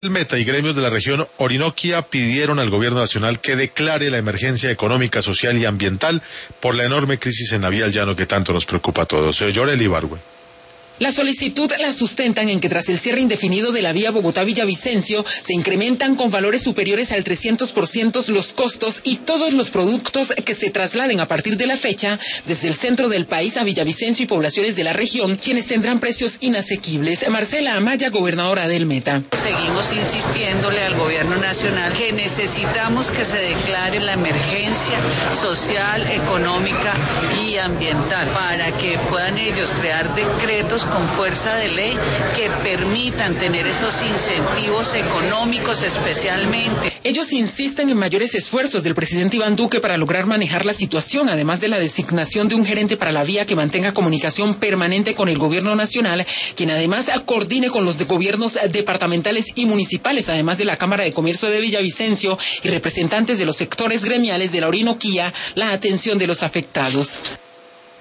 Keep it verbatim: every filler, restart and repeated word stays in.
El Meta y gremios de la región Orinoquia pidieron al gobierno nacional que declare la emergencia económica, social y ambiental por la enorme crisis en la vía al llano que tanto nos preocupa a todos. Soy Yorel Ibargüen. La solicitud la sustentan en que tras el cierre indefinido de la vía Bogotá-Villavicencio se incrementan con valores superiores al trescientos por ciento los costos y todos los productos que se trasladen a partir de la fecha desde el centro del país a Villavicencio y poblaciones de la región, quienes tendrán precios inasequibles. Marcela Amaya, gobernadora del Meta. Seguimos insistiéndole al gobierno nacional que necesitamos que se declare la emergencia social, económica y ambiental para que puedan ellos crear decretos con fuerza de ley que permitan tener esos incentivos económicos especialmente. Ellos insisten en mayores esfuerzos del presidente Iván Duque para lograr manejar la situación, además de la designación de un gerente para la vía que mantenga comunicación permanente con el gobierno nacional, quien además coordine con los de gobiernos departamentales y municipales, además de la Cámara de Comercio de Villavicencio y representantes de los sectores gremiales de la Orinoquía, la atención de los afectados.